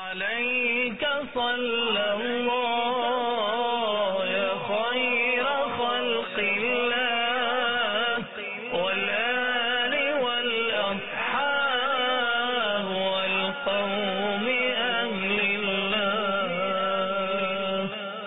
عليك صلى الله يا خير خلق الله والآل والأصحاب والقوم أهل الله.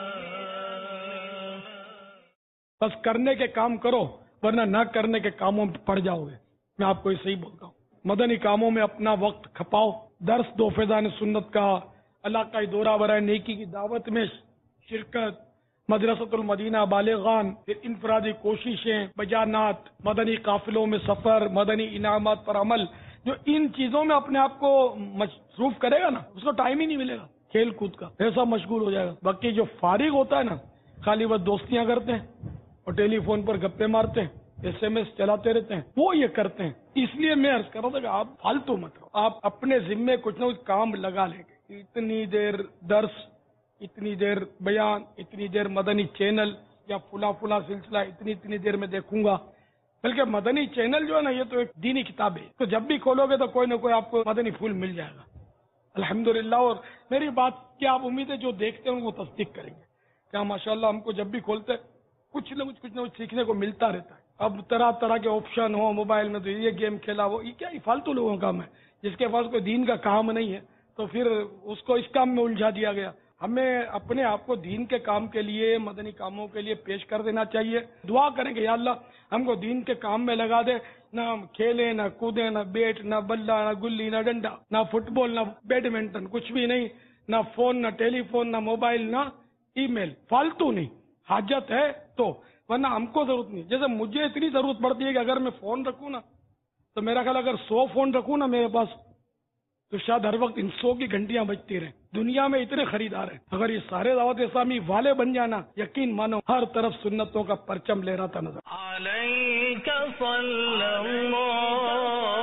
بس کرنے کے کام کرو ورنہ نہ کرنے کے کاموں میں پڑ جاؤ گے. میں آپ کو اسے ہی بولتا ہوں. مدنی کاموں میں اپنا وقت کھپاؤ. درس دو فیضان سنت کا، علاقائی دورہ برائے نیکی کی دعوت میں شرکت، مدرسۃ المدینہ بالغان، پھر انفرادی کوششیں، بیانات، مدنی قافلوں میں سفر، مدنی انعامات پر عمل. جو ان چیزوں میں اپنے آپ کو مصروف کرے گا نا، اس کو ٹائم ہی نہیں ملے گا کھیل کود کا، ایسا مشغول ہو جائے گا. باقی جو فارغ ہوتا ہے نا، خالی وہ دوستیاں کرتے ہیں اور ٹیلی فون پر گپے مارتے ہیں، SMS چلاتے رہتے ہیں، وہ یہ کرتے ہیں. اس لیے میں عرض کر رہا تھا کہ آپ فالتو مت رہو، آپ اپنے ذمے کچھ نہ کچھ کام لگا لیں گے. اتنی دیر درس، اتنی دیر بیان، اتنی دیر مدنی چینل یا فلاں سلسلہ اتنی دیر میں دیکھوں گا. بلکہ مدنی چینل جو ہے نا، یہ تو ایک دینی کتاب ہے، تو جب بھی کھولو گے تو کوئی نہ کوئی آپ کو مدنی پھول مل جائے گا الحمدللہ. اور میری بات کی آپ امید ہے جو دیکھتے ہیں ان کو تصدیق کریں گے کہ ماشاءاللہ ہم کو جب بھی کھولتے کچھ نہ کچھ سیکھنے کو ملتا رہتا ہے. اب طرح طرح کے آپشن ہو موبائل میں، تو یہ گیم کھیلا، وہ یہ کیا فالتو لوگوں کا کام ہے. جس کے پاس کوئی دین کا کام نہیں ہے تو پھر اس کو اس کام میں الجھا دیا گیا. ہمیں اپنے آپ کو دین کے کام کے لیے، مدنی کاموں کے لیے پیش کر دینا چاہیے. دعا کریں کہ یا اللہ ہم کو دین کے کام میں لگا دے. نہ ہم کھیلیں، نہ کودیں، نہ بیٹ، نہ بلہ، نہ گلی، نہ ڈنڈا، نہ فٹ بال، نہ بیڈمنٹن، کچھ بھی نہیں. نہ فون، نہ ٹیلی فون، نہ موبائل، نہ ای میل. فالتو نہیں. حاجت ہے تو، ورنہ ہم کو ضرورت نہیں. جیسے مجھے اتنی ضرورت پڑتی ہے کہ اگر میں فون رکھوں نا، تو میرا خیال اگر 100 فون رکھوں نا میرے پاس، تو شاید ہر وقت ان 100 کی گھنٹیاں بجتی رہیں. دنیا میں اتنے خریدار ہیں. اگر یہ سارے دعوت اسلامی والے بن جانا، یقین مانو ہر طرف سنتوں کا پرچم لہراتا نظر. عليك صلى الله